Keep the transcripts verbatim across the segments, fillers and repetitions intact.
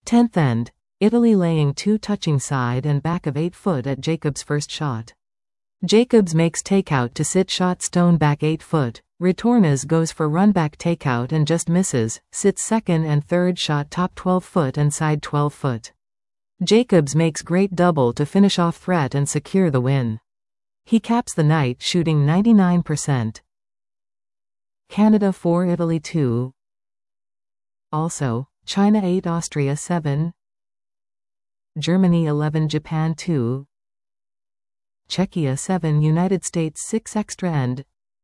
tenth end. Italy laying two touching side and back of eight foot at Jacobs' first shot. Jacobs makes takeout to sit shot stone back eight foot. Retornas goes for run back takeout and just misses, sits second and third shot top twelve foot and side twelve foot. Jacobs makes great double to finish off threat and secure the win. He caps the night shooting ninety-nine percent. Canada four Italy two. Also, China eight Austria seven. Germany eleven Japan two. Czechia seven United States six extra end.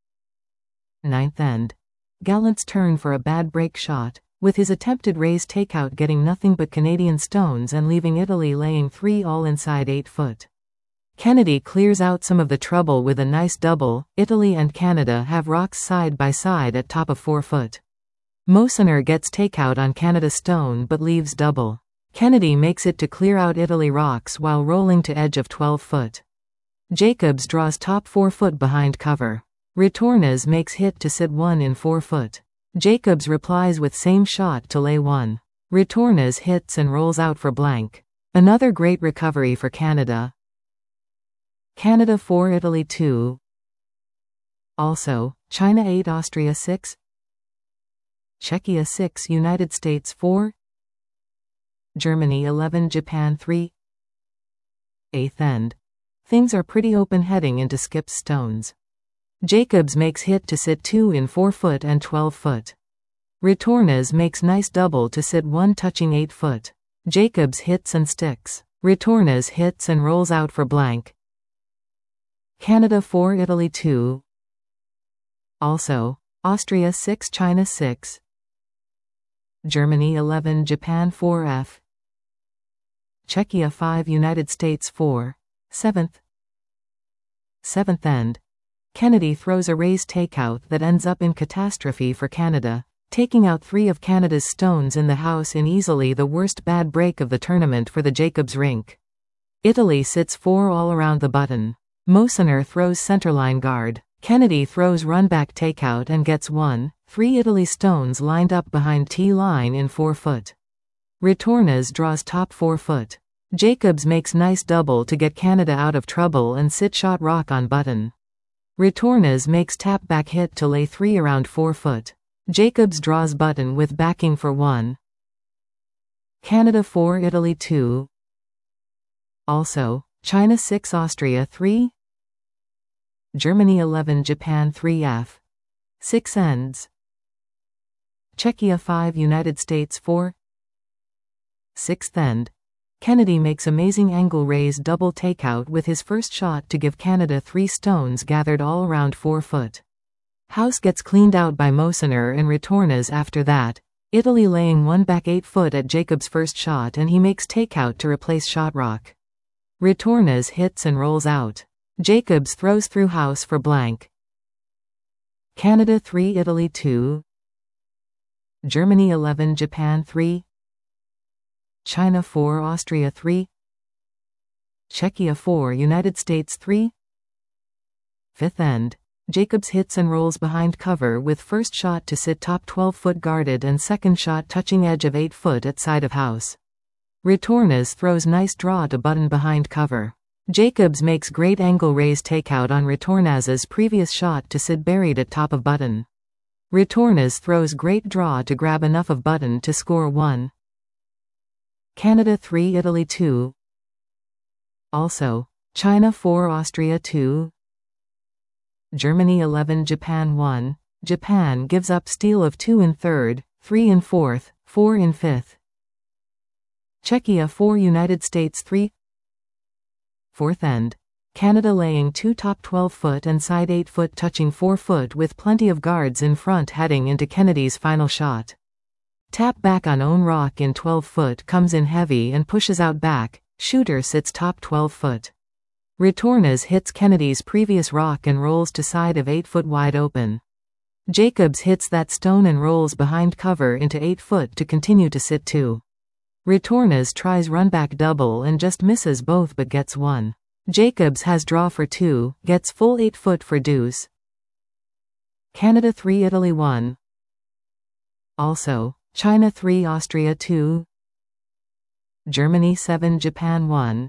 ninth end. Gallant's turn for a bad break shot, with his attempted raise takeout getting nothing but Canadian stones and leaving Italy laying three all inside eight foot. Kennedy clears out some of the trouble with a nice double. Italy and Canada have rocks side by side at top of four foot. Mosener gets takeout on Canada stone but leaves double. Kennedy makes it to clear out Italy rocks while rolling to edge of twelve foot. Jacobs draws top four foot behind cover. Retornas makes hit to sit one in four foot. Jacobs replies with same shot to lay one. Retornas hits and rolls out for blank. Another great recovery for Canada. Canada four Italy two. Also, China eight Austria six. Czechia six United States four. Germany eleven Japan three. eighth end. Things are pretty open heading into Skip's stones. Jacobs makes hit to sit two in four foot and twelve foot. Retornas makes nice double to sit one touching eight foot. Jacobs hits and sticks. Retornas hits and rolls out for blank. Canada four Italy two. Also, Austria six China six. Germany eleven Japan four F. Czechia five United States four. seventh. seventh end. Kennedy throws a raise takeout that ends up in catastrophe for Canada, taking out three of Canada's stones in the house in easily the worst bad break of the tournament for the Jacobs rink. Italy sits four all around the button. Mosener throws centerline guard. Kennedy throws run-back takeout and gets one. Three Italy stones lined up behind T-line in four foot. Retornas draws top four foot. Jacobs makes nice double to get Canada out of trouble and sit shot rock on button. Retornas makes tap back hit to lay three around four foot. Jacobs draws button with backing for one. Canada four Italy two. Also, China six Austria three. Germany eleven Japan three F. six ends. Czechia five United States four. sixth end. Kennedy makes amazing angle raise double takeout with his first shot to give Canada three stones gathered all around four foot. House gets cleaned out by Mosener and Retornas after that. Italy laying one back eight foot at Jacobs' first shot and he makes takeout to replace shot rock. Retornas hits and rolls out. Jacobs throws through house for blank. Canada three Italy two. Germany eleven Japan three. China four Austria three. Czechia four United States three. fifth end. Jacobs hits and rolls behind cover with first shot to sit top twelve foot guarded and second shot touching edge of eight foot at side of house. Retornas throws nice draw to button behind cover. Jacobs makes great angle raise takeout on Retornas's previous shot to sit buried at top of button. Retornas throws great draw to grab enough of button to score one. Canada three Italy two. Also, China four Austria two. Germany eleven Japan one. Japan gives up steal of two in third, three in fourth, four in fifth. Czechia four United States three. fourth end. Canada laying two top twelve foot and side eight foot touching four foot with plenty of guards in front heading into Kennedy's final shot. Tap back on own rock in twelve foot comes in heavy and pushes out back. Shooter sits top twelve foot. Retornas hits Kennedy's previous rock and rolls to side of eight foot wide open. Jacobs hits that stone and rolls behind cover into eight foot to continue to sit two. Retornas tries run back double and just misses both but gets one. Jacobs has draw for two, gets full eight foot for deuce. Canada three Italy one. Also, China three Austria two. Germany seven, Japan one.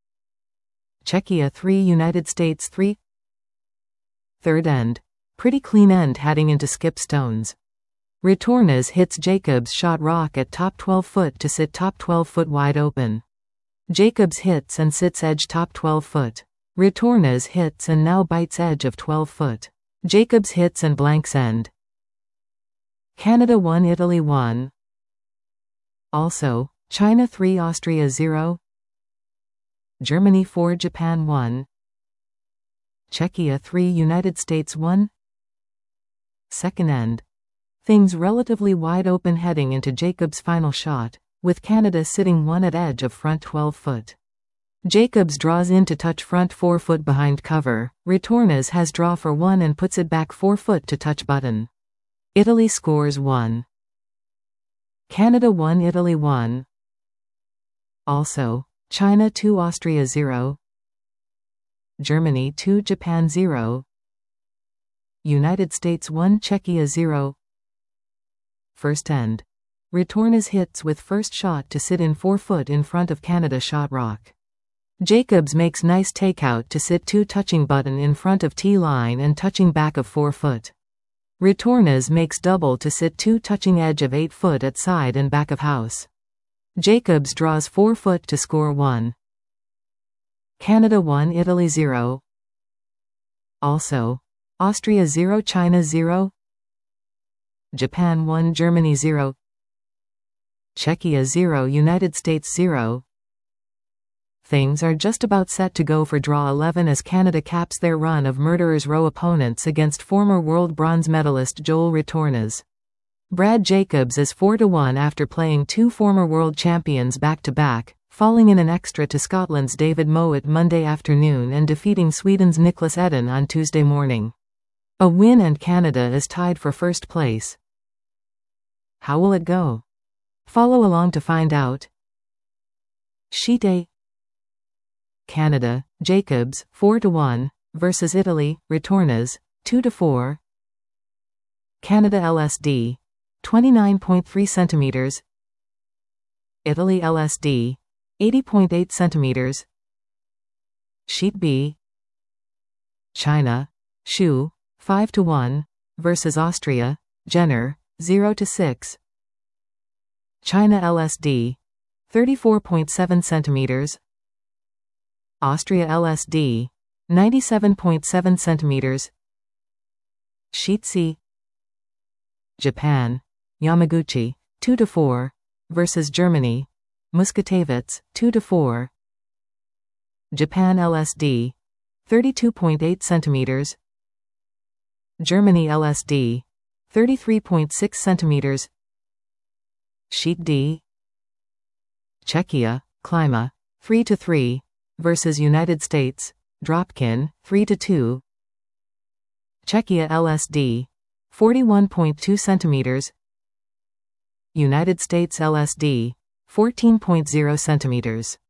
Czechia three, United States three. Third end. Pretty clean end heading into skip stones. Retornas hits Jacobs shot rock at top twelve foot to sit top twelve foot wide open. Jacobs hits and sits edge top twelve foot. Retornas hits and now bites edge of twelve foot. Jacobs hits and blanks end. Canada one, Italy one. Also, China three, Austria zero. Germany four, Japan one. Czechia three, United States one. Second end. Things relatively wide open heading into Jacobs' final shot, with Canada sitting one at edge of front twelve foot. Jacobs draws in to touch front four foot behind cover. Retornas has draw for one and puts it back four foot to touch button. Italy scores one. Canada one, Italy one. Also, China two, Austria zero. Germany two, Japan zero. United States one, Czechia zero. First end. Retornas hits with first shot to sit in four foot in front of Canada shot rock. Jacobs makes nice takeout to sit two touching button in front of T line and touching back of four foot. Retornas makes double to sit two touching edge of eight foot at side and back of house. Jacobs draws four foot to score one. Canada one, Italy zero. Also, Austria zero, China zero. Japan one, Germany zero. Czechia zero, United States zero. Things are just about set to go for draw eleven as Canada caps their run of Murderers Row opponents against former world bronze medalist Joel Retornas. Brad Jacobs is four to one after playing two former world champions back-to-back, falling in an extra to Scotland's David Mowat Monday afternoon and defeating Sweden's Niklas Edin on Tuesday morning. A win and Canada is tied for first place. How will it go? Follow along to find out. Sheet A. Canada, Jacobs, four to one, versus Italy, Retornas, two to four. Canada L S D, twenty-nine point three centimeters. Italy L S D, eighty point eight centimeters. Sheet B. China, Shu, five to one, versus Austria, Jenner, zero to six. China L S D, thirty-four point seven centimeters. Austria L S D, ninety-seven point seven centimeters. Sheet C. Japan, Yamaguchi, two to four, versus Germany, Muskatevitz, two to four. Japan L S D, thirty-two point eight centimeters. Germany L S D, thirty-three point six centimeters. Sheet D. Czechia, Klima, three to three, versus United States, Dropkin, three to two. Czechia L S D, forty-one point two centimeters. United States L S D, fourteen point zero centimeters.